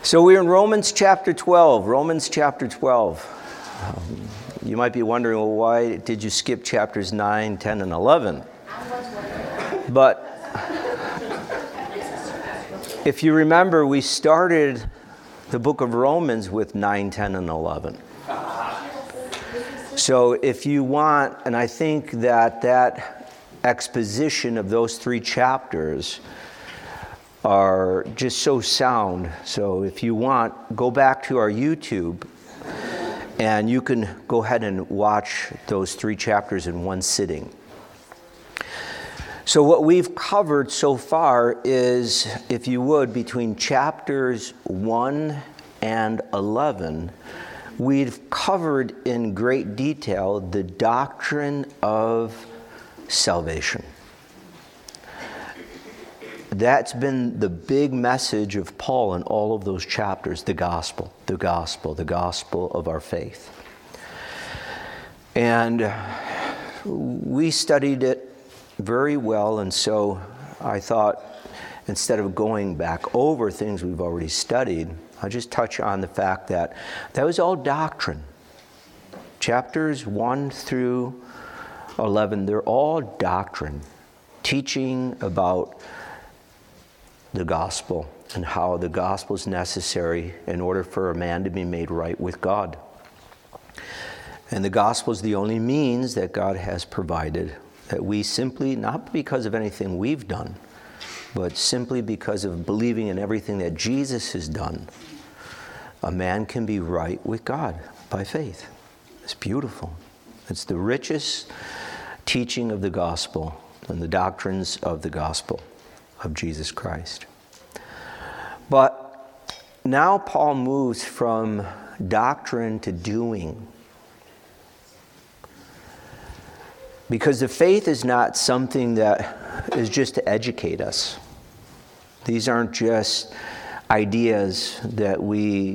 So we're in Romans chapter 12. Romans chapter 12. You might be wondering, well, why did you skip chapters 9, 10, and 11? But if you remember, we started the book of Romans with 9, 10, and 11. So if you want, and I think that exposition of those three chapters are just so sound. So if you want, go back to our YouTube and you can go ahead and watch those three chapters in one sitting. So what we've covered so far is, if you would, between chapters 1 and 11, we've covered in great detail the doctrine of salvation. That's been the big message of Paul in all of those chapters, the gospel, the gospel, the gospel of our faith. And we studied it very well, and so I thought, instead of going back over things we've already studied, I'll just touch on the fact that was all doctrine. Chapters 1 through 11, they're all doctrine, teaching about the gospel and how the gospel is necessary in order for a man to be made right with God. And the gospel is the only means that God has provided, that we simply, not because of anything we've done, but simply because of believing in everything that Jesus has done, a man can be right with God by faith. It's beautiful. It's the richest teaching of the gospel and the doctrines of the gospel of Jesus Christ. But now Paul moves from doctrine to doing. Because the faith is not something that is just to educate us. These aren't just ideas that we,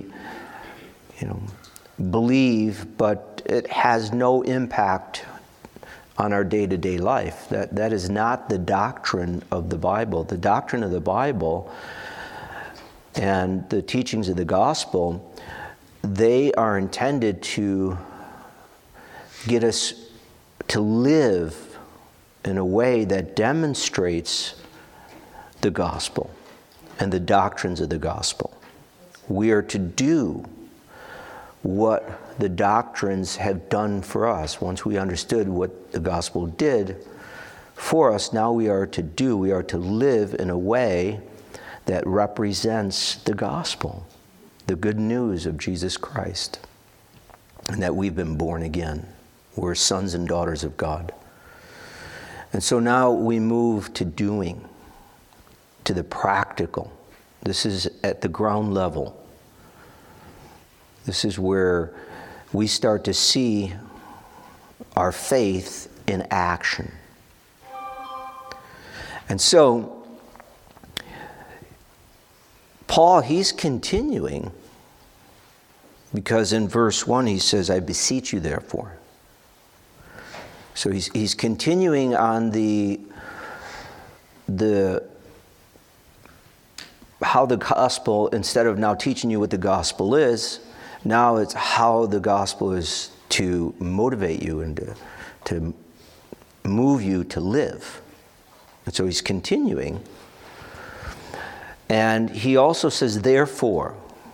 believe, but it has no impact on our day-to-day life. That is not the doctrine of the Bible. The doctrine of the Bible and the teachings of the gospel, they are intended to get us to live in a way that demonstrates the gospel and the doctrines of the gospel. We are to do what the doctrines have done for us. Once we understood what the gospel did for us, now we are to live in a way that represents the gospel, the good news of Jesus Christ, and that we've been born again. We're sons and daughters of God. And so now we move to doing, to the practical. This is at the ground level. This is where we start to see our faith in action. And so, Paul, he's continuing, because in verse 1 he says, I beseech you therefore. So he's continuing on the how the gospel, instead of now teaching you what the gospel is, now it's how the gospel is to motivate you and to move you to live. And so he's continuing. And he also says, therefore.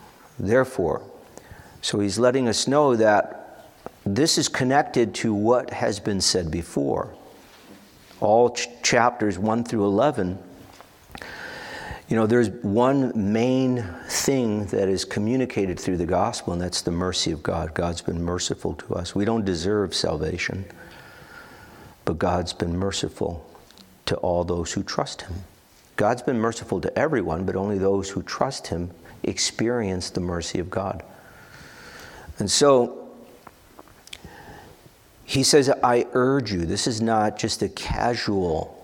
So he's letting us know that this is connected to what has been said before. All chapters 1 through 11, there's one main thing that is communicated through the gospel, and that's the mercy of God. God's been merciful to us. We don't deserve salvation, but God's been merciful to all those who trust Him. God's been merciful to everyone, but only those who trust Him experience the mercy of God. And so, he says, I urge you. This is not just a casual,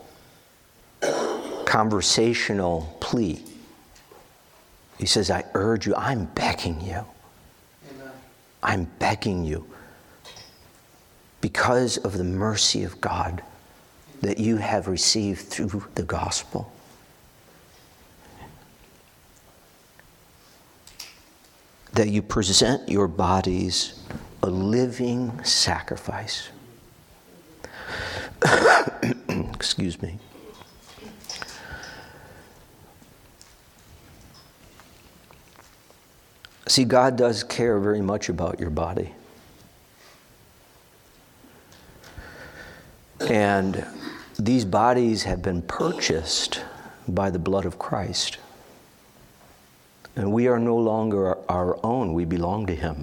conversational plea. He says, I urge you. I'm begging you. Amen. I'm begging you. Because of the mercy of God that you have received through the gospel. that you present your bodies a living sacrifice. Excuse me. See, God does care very much about your body. And these bodies have been purchased by the blood of Christ. And we are no longer our own. We belong to Him.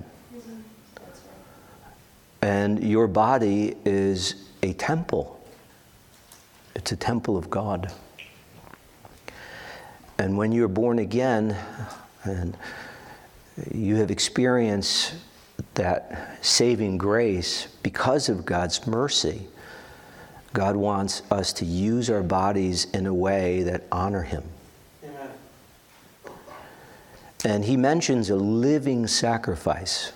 And your body is a temple. It's a temple of God. And when you're born again, and you have experienced that saving grace because of God's mercy, God wants us to use our bodies in a way that honor Him. Amen. And He mentions a living sacrifice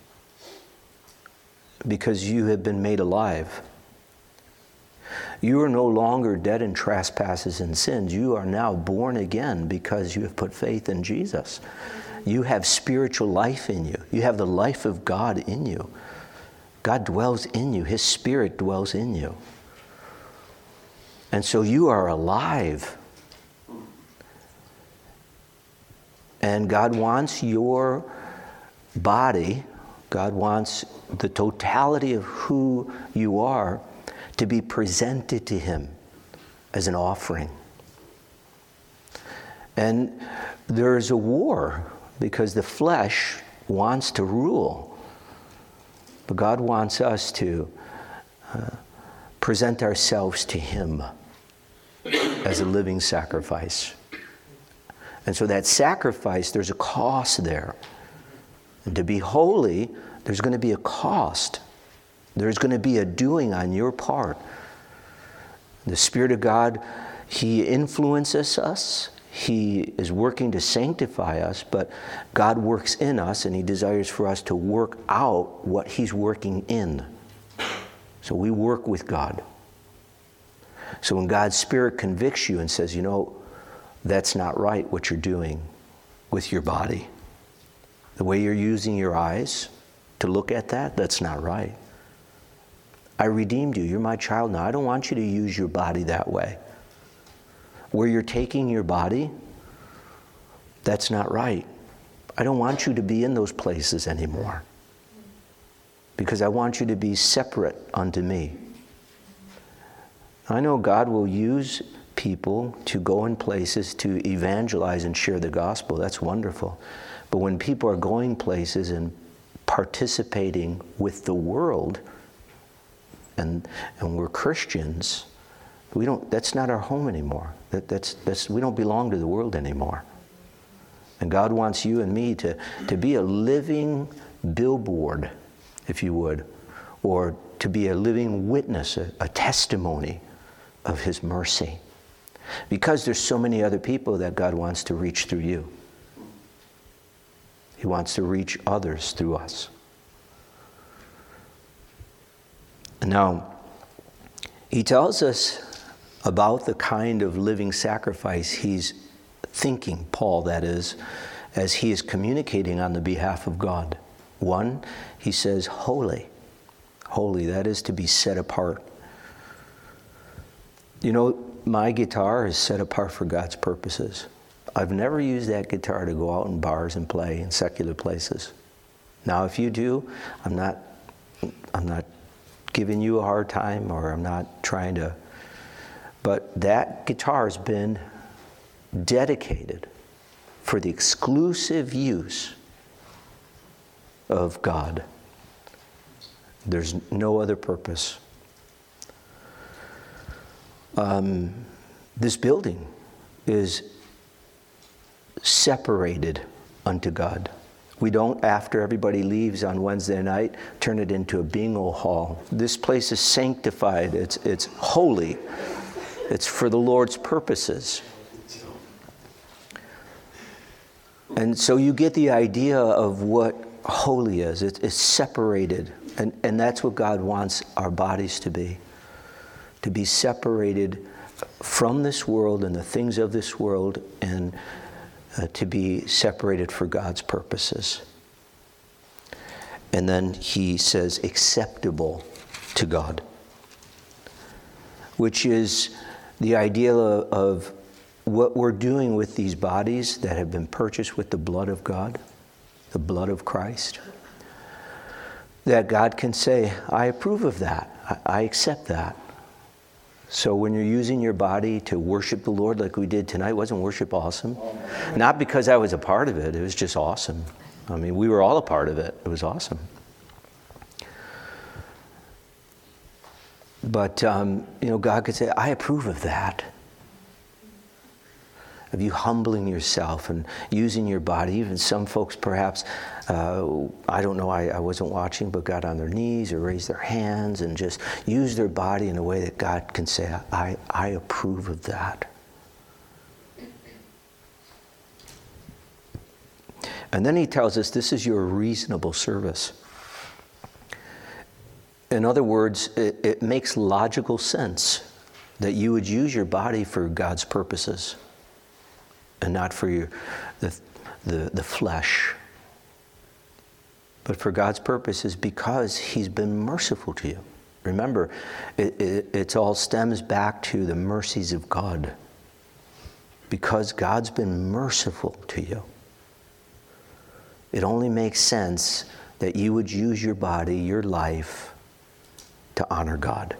because you have been made alive. You are no longer dead in trespasses and sins. You are now born again because you have put faith in Jesus. You have spiritual life in you. You have the life of God in you. God dwells in you. His Spirit dwells in you. And so you are alive. And God wants your body, God wants the totality of who you are to be presented to Him as an offering. And there's a war because the flesh wants to rule. But God wants us to present ourselves to Him as a living sacrifice. And so that sacrifice, there's a cost there. And to be holy, there's going to be a cost. There's going to be a doing on your part. The Spirit of God, He influences us. He is working to sanctify us, but God works in us, and He desires for us to work out what He's working in. So we work with God. So when God's Spirit convicts you and says, you know, that's not right what you're doing with your body. The way you're using your eyes to look at that, that's not right. I redeemed you. You're my child now. I don't want you to use your body that way. Where you're taking your body, that's not right. I don't want you to be in those places anymore. Because I want you to be separate unto me. I know God will use people to go in places to evangelize and share the gospel. That's wonderful. But when people are going places and participating with the world, and we're Christians, that's not our home anymore. We don't belong to the world anymore. And God wants you and me to be a living billboard, if you would, or to be a living witness, a testimony of His mercy. Because there's so many other people that God wants to reach through you. He wants to reach others through us. Now, He tells us about the kind of living sacrifice He's thinking, Paul that is, as he is communicating on the behalf of God. One, he says, holy. Holy, that is to be set apart. You know, my guitar is set apart for God's purposes. I've never used that guitar to go out in bars and play in secular places. Now, if you do, I'm not giving you a hard time, or I'm not trying to, but that guitar has been dedicated for the exclusive use of God. There's no other purpose. This building is separated unto God. We don't, after everybody leaves on Wednesday night, turn it into a bingo hall. This place is sanctified. It's holy. It's for the Lord's purposes. And so you get the idea of what holy is. It's separated. And that's what God wants our bodies to be separated from this world and the things of this world, and to be separated for God's purposes. And then he says, acceptable to God, which is the idea of what we're doing with these bodies that have been purchased with the blood of God, the blood of Christ. That God can say, I approve of that. I accept that. So when you're using your body to worship the Lord like we did tonight, wasn't worship awesome? Not because I was a part of it. It was just awesome. I mean, we were all a part of it. It was awesome. But, God could say, I approve of that. Of you humbling yourself and using your body. Even some folks perhaps, I don't know, I wasn't watching, but got on their knees or raised their hands and just used their body in a way that God can say, I approve of that. And then he tells us this is your reasonable service. In other words, it makes logical sense that you would use your body for God's purposes and not for the flesh, but for God's purposes because he's been merciful to you. Remember, it all stems back to the mercies of God. Because God's been merciful to you, it only makes sense that you would use your body, your life, to honor God.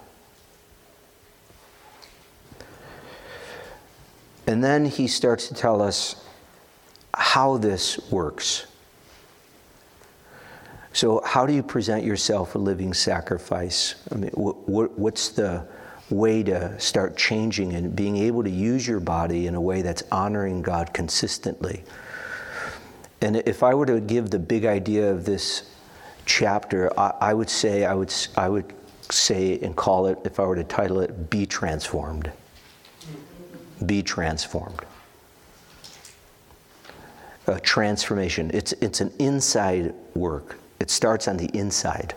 And then he starts to tell us how this works. So how do you present yourself a living sacrifice? I mean, what's the way to start changing and being able to use your body in a way that's honoring God consistently? And if I were to give the big idea of this chapter, I would say and call it, if I were to title it, Be Transformed. Be transformed. Transformation. It's an inside work. It starts on the inside.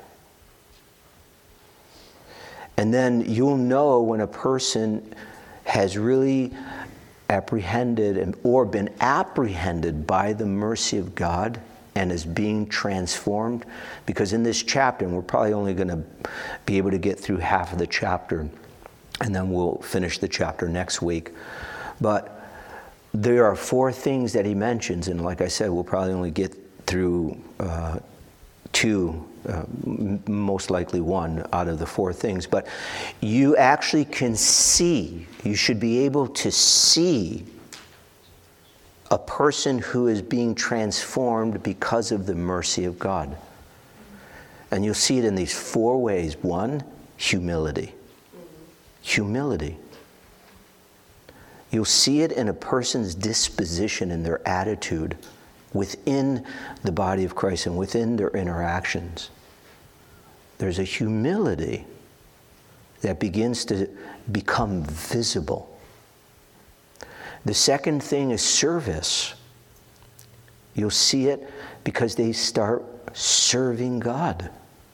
And then you'll know when a person has really apprehended or been apprehended by the mercy of God and is being transformed. Because in this chapter, and we're probably only going to be able to get through half of the chapter, and then we'll finish the chapter next week. But there are 4 things that he mentions, and like I said, we'll probably only get through 2, most likely 1 out of the 4 things. But you actually can see, you should be able to see a person who is being transformed because of the mercy of God. And you'll see it in these 4 ways. 1, humility. Humility. You'll see it in a person's disposition and their attitude within the body of Christ and within their interactions. There's a humility that begins to become visible. The second thing is service. You'll see it because they start serving God.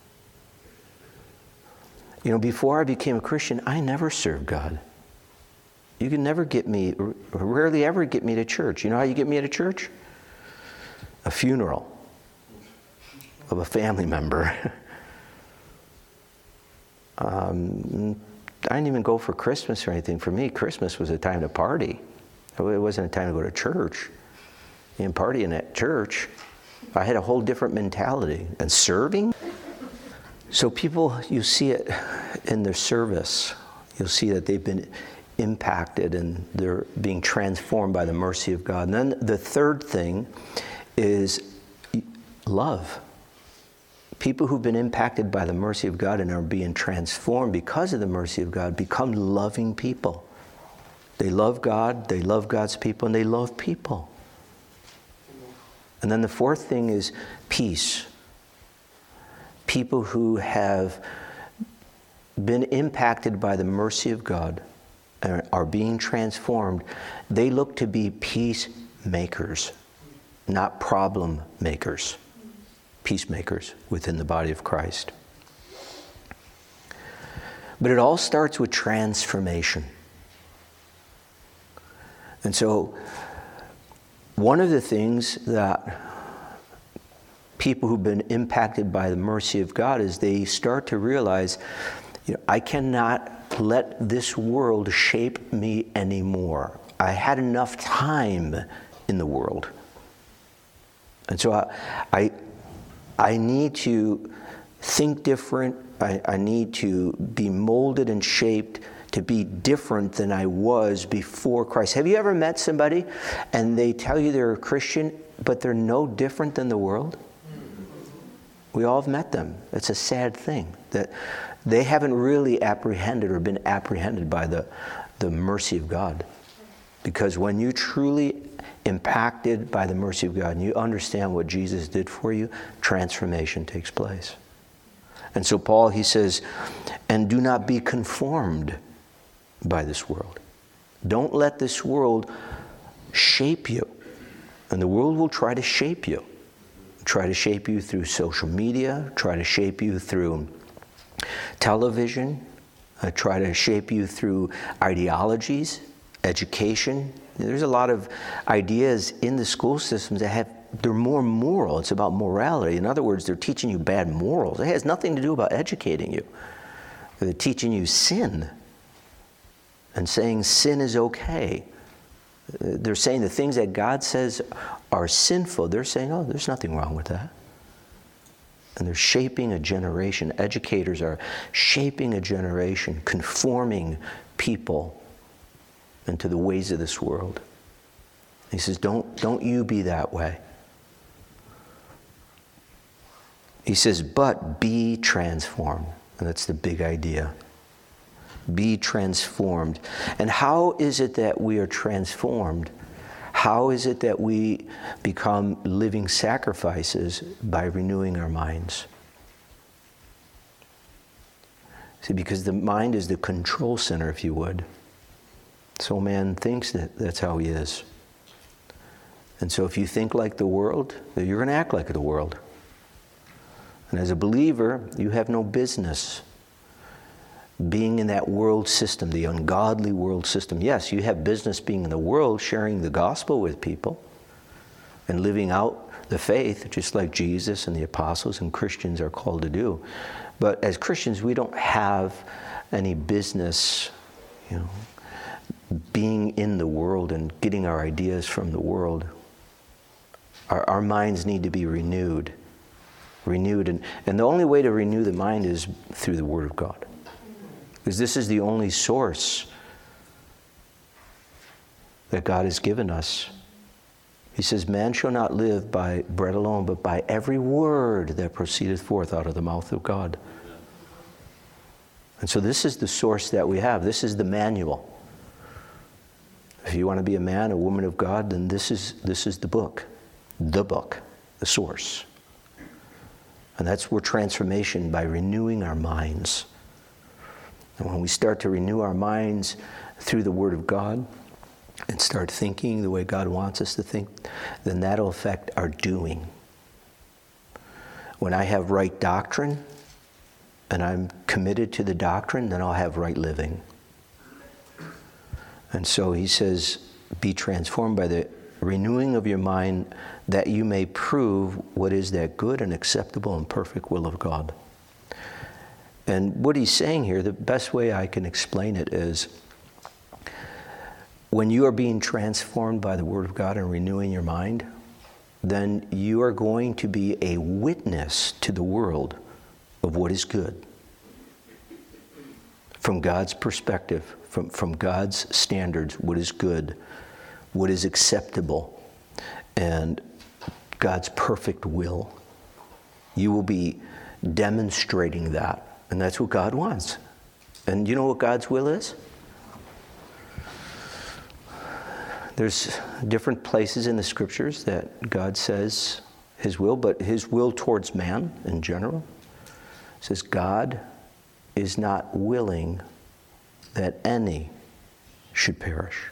Before I became a Christian, I never served God. You can never get me, rarely ever get me to church. You know how you get me at a church? A funeral of a family member. I didn't even go for Christmas or anything. For me, Christmas was a time to party. It wasn't a time to go to church. And partying at church, I had a whole different mentality. And serving? So people, you see it in their service. You'll see that they've been impacted and they're being transformed by the mercy of God. And then the third thing is love. People who've been impacted by the mercy of God and are being transformed because of the mercy of God become loving people. They love God, they love God's people, and they love people. And then the fourth thing is peace. People who have been impacted by the mercy of God and are being transformed, they look to be peacemakers, not problem makers. Peacemakers within the body of Christ. But it all starts with transformation. And so, one of the things that people who've been impacted by the mercy of God is they start to realize, I cannot let this world shape me anymore. I had enough time in the world. And so I need to think different. I need to be molded and shaped to be different than I was before Christ. Have you ever met somebody and they tell you they're a Christian, but they're no different than the world? We all have met them. It's a sad thing that they haven't really apprehended or been apprehended by the mercy of God. Because when you truly impacted by the mercy of God and you understand what Jesus did for you, transformation takes place. And so Paul, he says, and do not be conformed by this world. Don't let this world shape you. And the world will try to shape you. Try to shape you through social media, try to shape you through television, try to shape you through ideologies, education. There's a lot of ideas in the school systems that they're more moral. It's about morality. In other words, they're teaching you bad morals. It has nothing to do about educating you. They're teaching you sin and saying sin is okay. They're saying the things that God says are sinful. They're saying, oh, there's nothing wrong with that. And they're shaping a generation. Educators are shaping a generation, conforming people into the ways of this world. He says, don't you be that way. He says, but be transformed. And that's the big idea. Be transformed. And how is it that we are transformed? How is it that we become living sacrifices? By renewing our minds. See, because the mind is the control center, if you would. So man thinks that that's how he is. And so if you think like the world, you're going to act like the world. And as a believer, you have no business being in that world system, the ungodly world system. Yes, you have business being in the world, sharing the gospel with people and living out the faith, just like Jesus and the apostles and Christians are called to do. But as Christians, we don't have any business, being in the world and getting our ideas from the world. Our minds need to be renewed. And the only way to renew the mind is through the Word of God. Because this is the only source that God has given us. He says, man shall not live by bread alone, but by every word that proceedeth forth out of the mouth of God. And so this is the source that we have. This is the manual. If you want to be a man, a woman of God, then this is the book, the source. And that's where transformation, by renewing our minds. And when we start to renew our minds through the Word of God and start thinking the way God wants us to think, then that'll affect our doing. When I have right doctrine and I'm committed to the doctrine, then I'll have right living. And so he says, be transformed by the renewing of your mind, that you may prove what is that good and acceptable and perfect will of God. And what he's saying here, the best way I can explain it is, when you are being transformed by the Word of God and renewing your mind, then you are going to be a witness to the world of what is good. From God's perspective, from God's standards, what is good, what is acceptable, and God's perfect will. You will be demonstrating that. And that's what God wants. And you know what God's will is? There's different places in the scriptures that God says his will, but his will towards man in general says God is not willing that any should perish.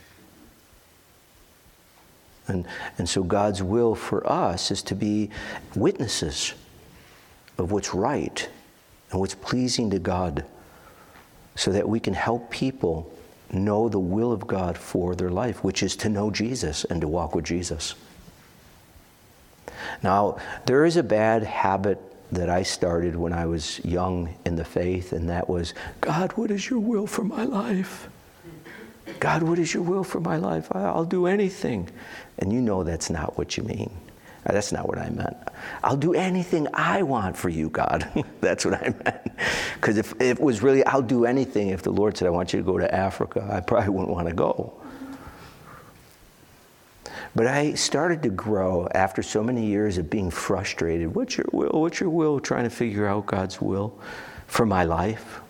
And so God's will for us is to be witnesses of what's right and what's pleasing to God, so that we can help people know the will of God for their life, which is to know Jesus and to walk with Jesus. Now, there is a bad habit that I started when I was young in the faith, and that was, God, what is your will for my life? God, what is your will for my life? I'll do anything. And you know that's not what you mean. That's not what I meant. I'll do anything I want for you, God. That's what I meant. Because if it was really, I'll do anything, if the Lord said, I want you to go to Africa, I probably wouldn't want to go. But I started to grow after so many years of being frustrated. What's your will? What's your will? Trying to figure out God's will for my life.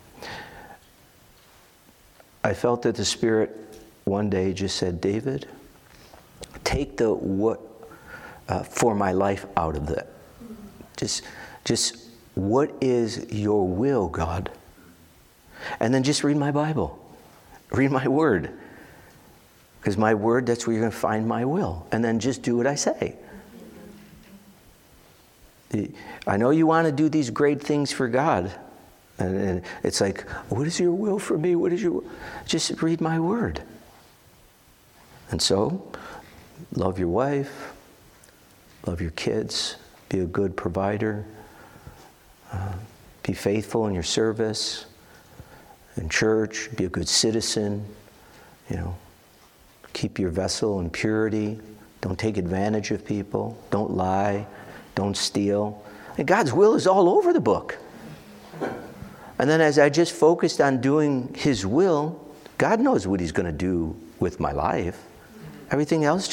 I felt that the Spirit one day just said, David, take the what for my life out of that. Just what is your will, God? And then just read my Bible. Read my word. Because my word, that's where you're going to find my will. And then just do what I say. I know you want to do these great things for God. And it's like, what is your will for me? What is your will? Just read my word. And so, love your wife. Love your kids. Be a good provider. Be faithful in your service. In church. Be a good citizen. Keep your vessel in purity. Don't take advantage of people. Don't lie. Don't steal. And God's will is all over the book. And then as I just focused on doing His will, God knows what He's going to do with my life. Everything else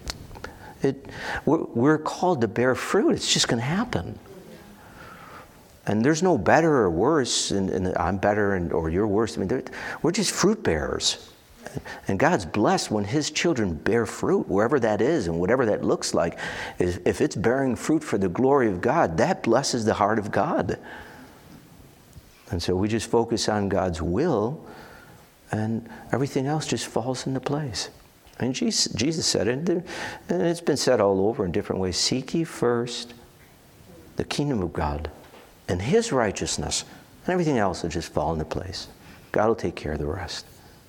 we're called to bear fruit. It's just going to happen. And there's no better or worse, and I'm better or you're worse. I mean, we're just fruit bearers. And God's blessed when His children bear fruit, wherever that is and whatever that looks like. If it's bearing fruit for the glory of God, that blesses the heart of God. And so we just focus on God's will, and everything else just falls into place. And Jesus said it, and it's been said all over in different ways. Seek ye first the kingdom of God and His righteousness, and everything else will just fall into place. God will take care of the rest.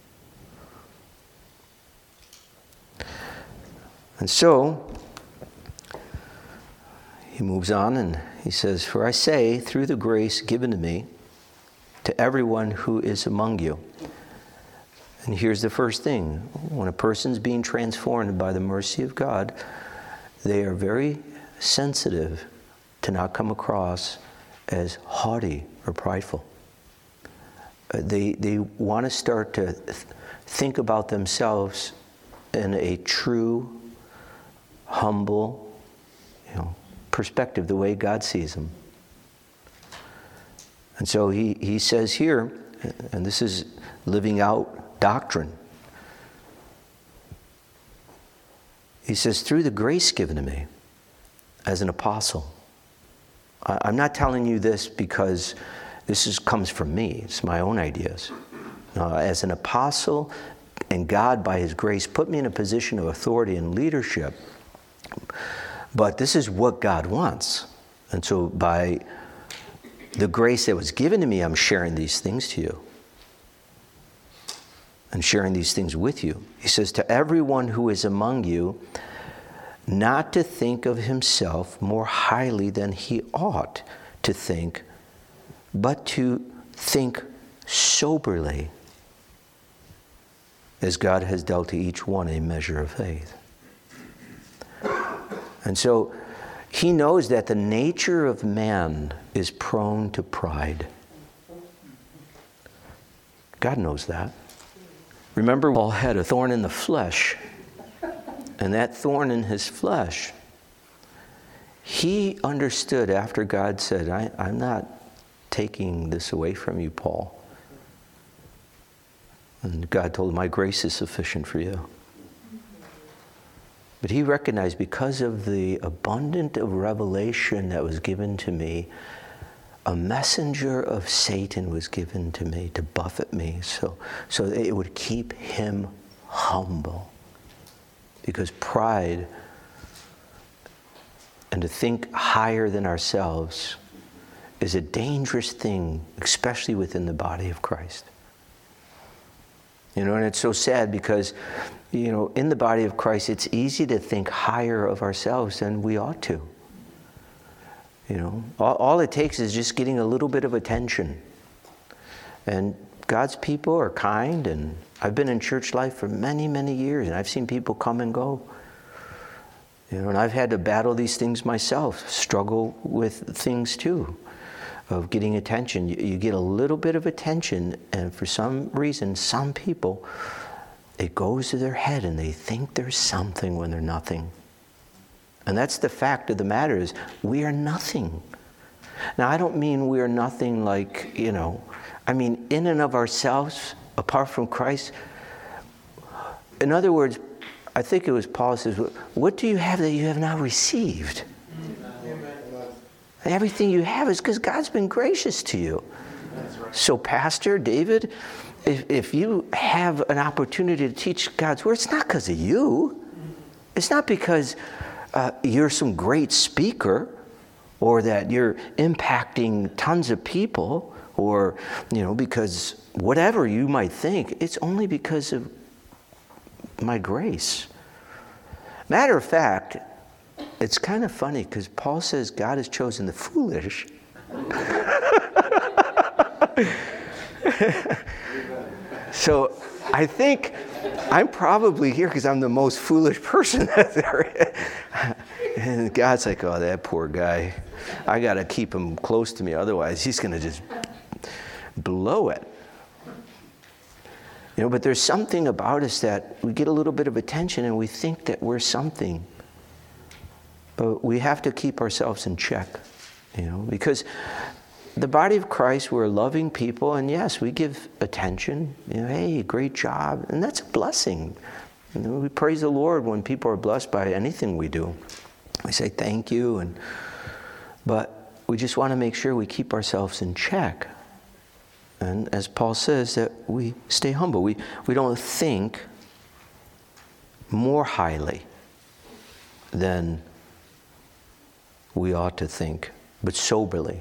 And so, he moves on and he says, for I say, through the grace given to me, to everyone who is among you. And here's the first thing. When a person's being transformed by the mercy of God, they are very sensitive to not come across as haughty or prideful. They want to start to think about themselves in a true, humble, perspective, the way God sees them. And so he says here, and this is living out doctrine. He says, through the grace given to me as an apostle. I'm not telling you this because this comes from me. It's my own ideas. As an apostle, and God, by His grace, put me in a position of authority and leadership. But this is what God wants. And so by the grace that was given to me, I'm sharing these things to you. And sharing these things with you. He says, to everyone who is among you, not to think of himself more highly than he ought to think, but to think soberly, as God has dealt to each one a measure of faith. And so he knows that the nature of man is prone to pride. God knows that. Remember, Paul had a thorn in the flesh. And that thorn in his flesh, he understood after God said, I'm not taking this away from you, Paul. And God told him, my grace is sufficient for you. But he recognized, because of the abundant of revelation that was given to me, a messenger of Satan was given to me to buffet me so that it would keep him humble. Because pride and to think higher than ourselves is a dangerous thing, especially within the body of Christ. And it's so sad because, in the body of Christ, it's easy to think higher of ourselves than we ought to. All it takes is just getting a little bit of attention. And God's people are kind, and I've been in church life for many, many years, and I've seen people come and go. And I've had to battle these things myself, struggle with things too, of getting attention. You get a little bit of attention, and for some reason, some people, it goes to their head and they think they're something when they're nothing. And that's the fact of the matter, is we are nothing. Now, I don't mean we are nothing like, I mean in and of ourselves, apart from Christ. In other words, I think it was Paul says, what do you have that you have not received? Everything you have is because God's been gracious to you. So Pastor David, if you have an opportunity to teach God's word, it's not because of you. It's not because you're some great speaker or that you're impacting tons of people or, because whatever you might think. It's only because of my grace. Matter of fact, it's kind of funny because Paul says God has chosen the foolish. So I think I'm probably here because I'm the most foolish person that there is. And God's like, oh, that poor guy. I got to keep him close to me. Otherwise, he's going to just blow it. But there's something about us that we get a little bit of attention and we think that we're something. But we have to keep ourselves in check, because the body of Christ, we're loving people, and yes, we give attention. Hey, great job, and that's a blessing. We praise the Lord when people are blessed by anything we do. We say thank you, but we just want to make sure we keep ourselves in check. And as Paul says, that we stay humble. We don't think more highly than we ought to think, but soberly.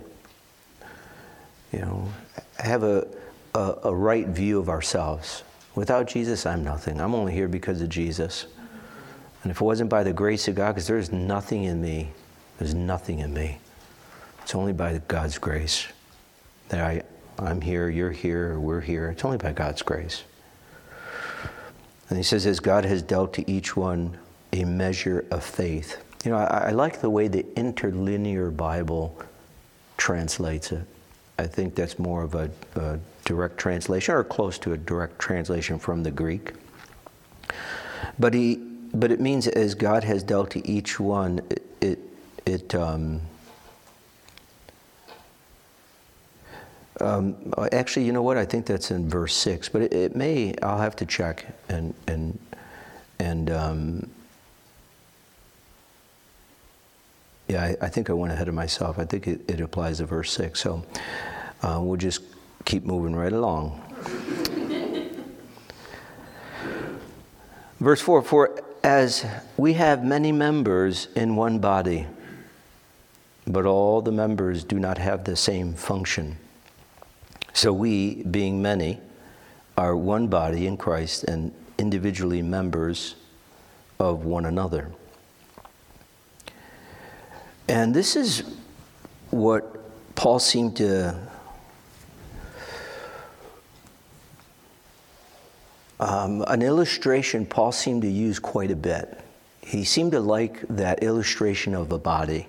Have a right view of ourselves. Without Jesus, I'm nothing. I'm only here because of Jesus. And if it wasn't by the grace of God, because there's nothing in me. There's nothing in me. It's only by God's grace that I'm here, you're here, we're here. It's only by God's grace. And he says, as God has dealt to each one a measure of faith. I like the way the Interlinear Bible translates it. I think that's more of a direct translation, or close to a direct translation from the Greek. But it means as God has dealt to each one, actually, you know what? I think that's in verse 6, but it may. I'll have to check yeah, I think I went ahead of myself. I think it applies to verse 6. So we'll just keep moving right along. Verse 4, for as we have many members in one body, but all the members do not have the same function. So we, being many, are one body in Christ and individually members of one another. And this is what Paul seemed to an illustration Paul seemed to use quite a bit. He seemed to like that illustration of a body.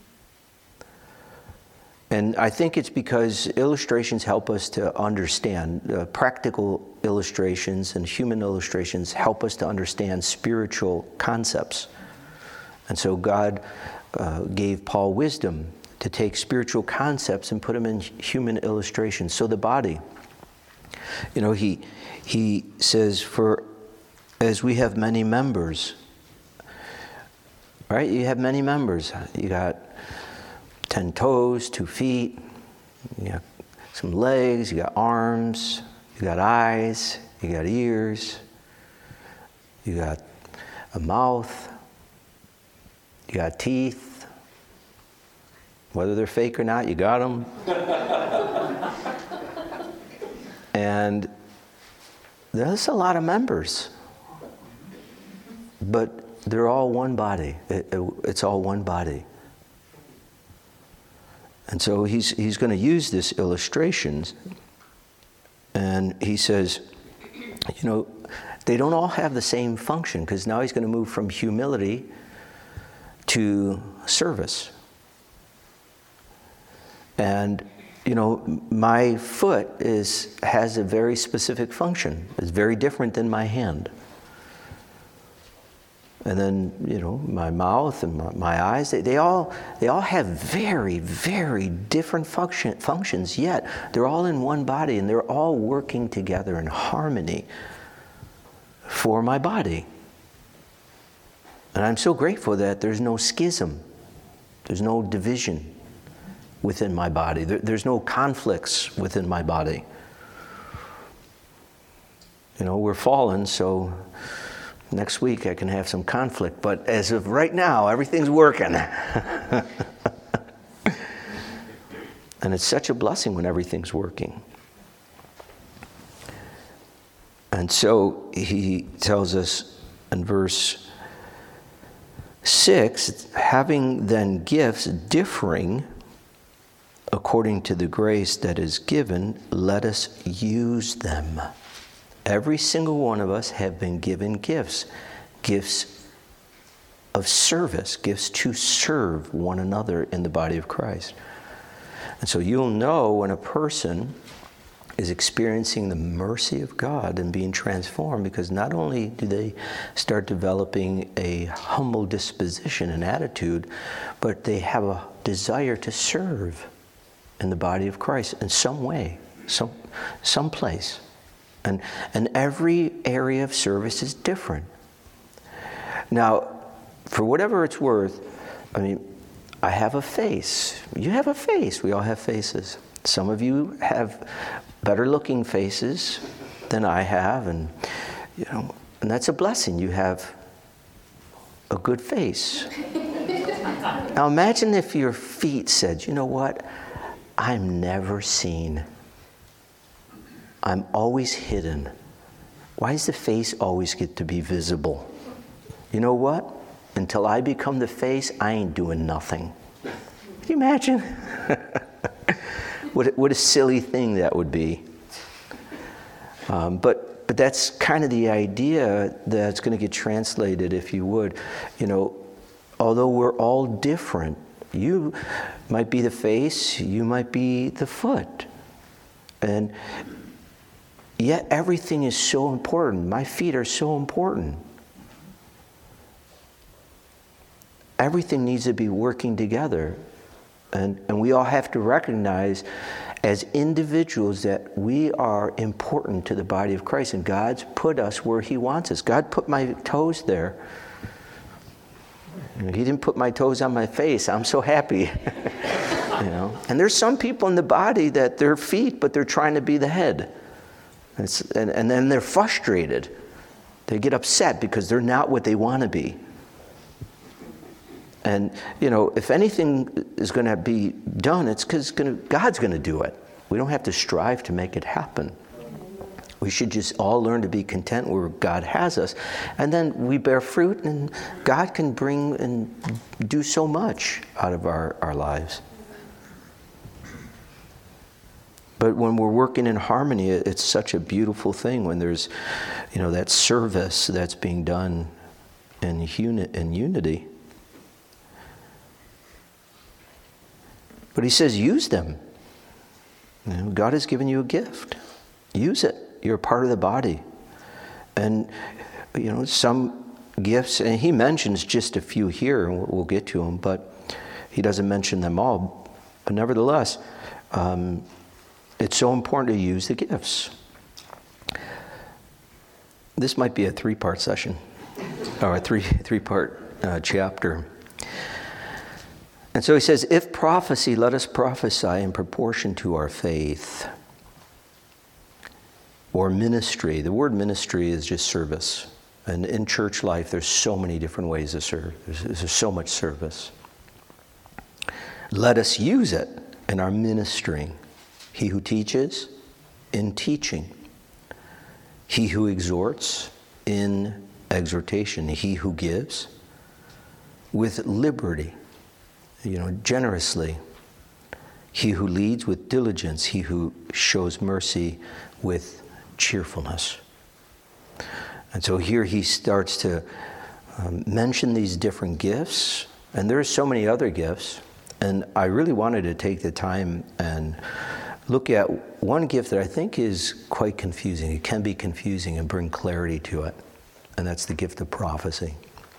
And I think it's because illustrations help us to understand. Practical illustrations and human illustrations help us to understand spiritual concepts. And so God gave Paul wisdom to take spiritual concepts and put them in human illustrations. So the body, he says, for as we have many members, right? You have many members. You got 10 toes, 2 feet, you got some legs, you got arms, you got eyes, you got ears, you got a mouth, you got teeth. Whether they're fake or not, you got them. And That's a lot of members. But they're all one body. It's all one body. And so he's going to use this illustration. And he says, they don't all have the same function, because now he's going to move from humility to service. And my foot has a very specific function. It's very different than my hand. And then, my mouth and my eyes, they all have very, very different functions, yet they're all in one body, and they're all working together in harmony for my body. And I'm so grateful that there's no schism. There's no division within my body. There's no conflicts within my body. We're fallen, so next week I can have some conflict. But as of right now, everything's working. And it's such a blessing when everything's working. And so he tells us in verse 6, having then gifts differing according to the grace that is given, let us use them. Every single one of us have been given gifts of service, gifts to serve one another in the body of Christ. And so you'll know when a person is experiencing the mercy of God and being transformed, because not only do they start developing a humble disposition and attitude, but they have a desire to serve in the body of Christ in some way, some place. And every area of service is different. Now, for whatever it's worth, I have a face. You have a face. We all have faces. Some of you have better looking faces than I have, and that's a blessing. You have a good face. Now imagine if your feet said, you know what? I'm never seen. I'm always hidden. Why does the face always get to be visible? You know what? Until I become the face, I ain't doing nothing. Can you imagine? What a silly thing that would be. But that's kind of the idea that's going to get translated, if you would. Although we're all different, you might be the face, you might be the foot. And yet everything is so important. My feet are so important. Everything needs to be working together. And we all have to recognize as individuals that we are important to the body of Christ, and God's put us where He wants us. God put my toes there. He didn't put my toes on my face. I'm so happy. And there's some people in the body that they're feet, but they're trying to be the head. And then they're frustrated. They get upset because they're not what they want to be. And, if anything is going to be done, it's because God's going to do it. We don't have to strive to make it happen. We should just all learn to be content where God has us. And then we bear fruit, and God can bring and do so much out of our lives. But when we're working in harmony, it's such a beautiful thing when there's, that service that's being done in unity. But he says, use them. God has given you a gift. Use it. You're a part of the body. And, some gifts, and he mentions just a few here, and we'll get to them, but he doesn't mention them all. But nevertheless, it's so important to use the gifts. This might be a 3-part session, or a three-part chapter. And so he says, if prophecy, let us prophesy in proportion to our faith. Or ministry. The word ministry is just service. And in church life, there's so many different ways to serve. There's so much service. Let us use it in our ministering. He who teaches, in teaching. He who exhorts in exhortation, he who gives with liberty, generously. He who leads with diligence, he who shows mercy with cheerfulness. And so here he starts to mention these different gifts, and there's so many other gifts, and I really wanted to take the time and look at one gift that I think is quite confusing. It can be confusing and bring clarity to it, and that's the gift of prophecy.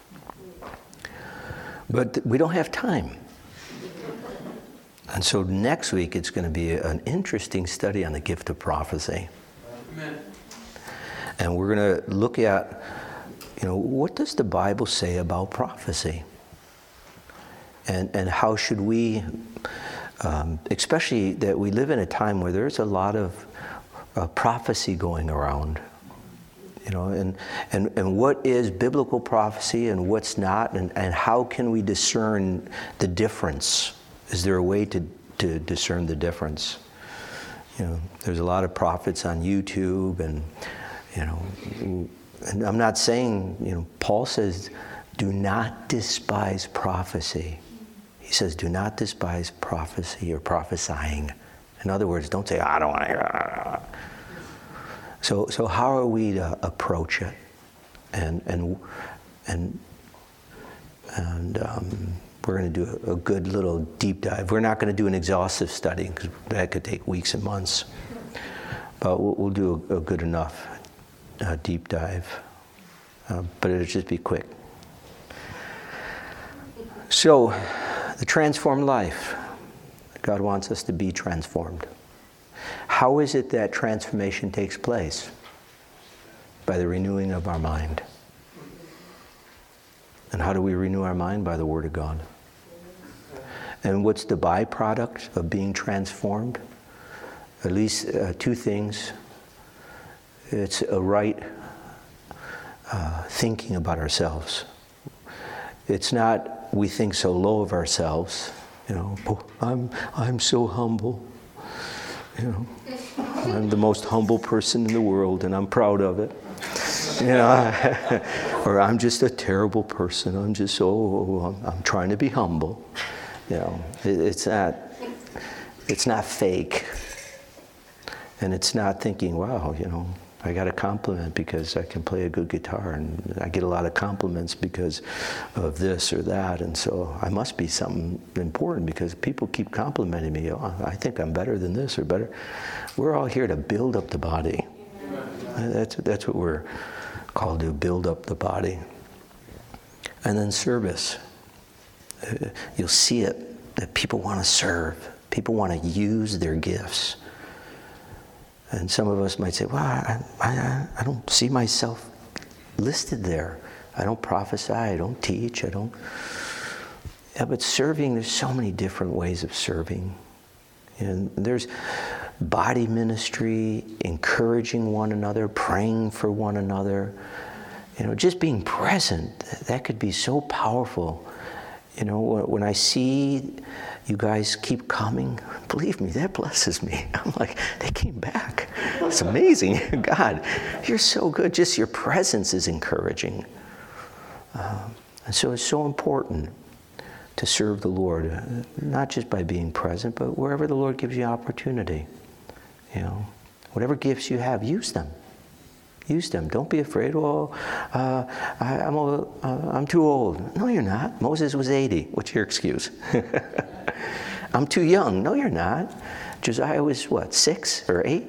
But we don't have time. And so next week it's going to be an interesting study on the gift of prophecy. Amen. And we're going to look at, what does the Bible say about prophecy? And how should we, especially that we live in a time where there's a lot of prophecy going around, and what is biblical prophecy and what's not, and how can we discern the difference? Is there a way to discern the difference? There's a lot of prophets on YouTube, and and I'm not saying, Paul says, do not despise prophecy. He says, do not despise prophecy or prophesying. In other words, don't say, I don't want to hear. So how are we to approach it? And we're going to do a good little deep dive. We're not going to do an exhaustive study because that could take weeks and months. But we'll do a good enough deep dive. But it'll just be quick. So, the transformed life. God wants us to be transformed. How is it that transformation takes place? By the renewing of our mind. And how do we renew our mind? By the Word of God. And what's the byproduct of being transformed? At least two things. It's a right thinking about ourselves. It's not we think so low of ourselves. I'm so humble. I'm the most humble person in the world, and I'm proud of it. Or I'm just a terrible person. I'm just so I'm trying to be humble. It's not fake, and it's not thinking, wow, I got a compliment because I can play a good guitar, and I get a lot of compliments because of this or that, and so I must be something important because people keep complimenting me. Oh, I think I'm better than this or better. We're all here to build up the body. That's what we're called to, build up the body. And then service. You'll see it, that people want to serve. People want to use their gifts. And some of us might say, well, I don't see myself listed there. I don't prophesy, I don't teach, I don't... Yeah, but serving, there's so many different ways of serving. And there's body ministry, encouraging one another, praying for one another. Just being present, that could be so powerful. When I see you guys keep coming, believe me, that blesses me. I'm like, they came back. It's amazing. God, you're so good. Just your presence is encouraging. And so it's so important to serve the Lord, not just by being present, but wherever the Lord gives you opportunity. Whatever gifts you have, use them. Use them. Don't be afraid. Well, I'm too old. No, you're not. Moses was 80. What's your excuse? I'm too young. No, you're not. Josiah was 6 or 8?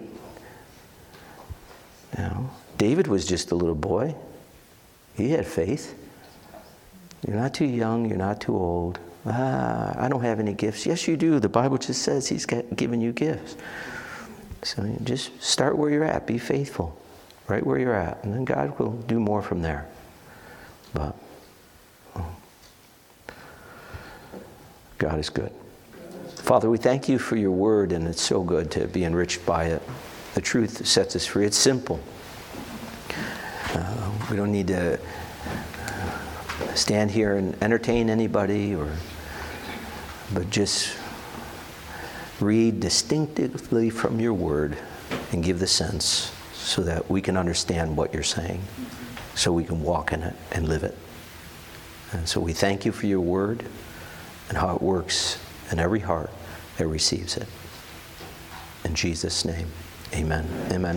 David was just a little boy. He had faith. You're not too young. You're not too old. I don't have any gifts. Yes, you do. The Bible just says He's given you gifts. So just start where you're at. Be faithful. Right where you're at, and then God will do more from there. But God is good. Father, we thank you for your word, and it's so good to be enriched by it. The truth sets us free. It's simple. We don't need to stand here and entertain anybody, but just read distinctively from your word and give the sense. so that we can understand what you're saying, so we can walk in it and live it. And so we thank you for your word and how it works in every heart that receives it. In Jesus' name, amen. Amen.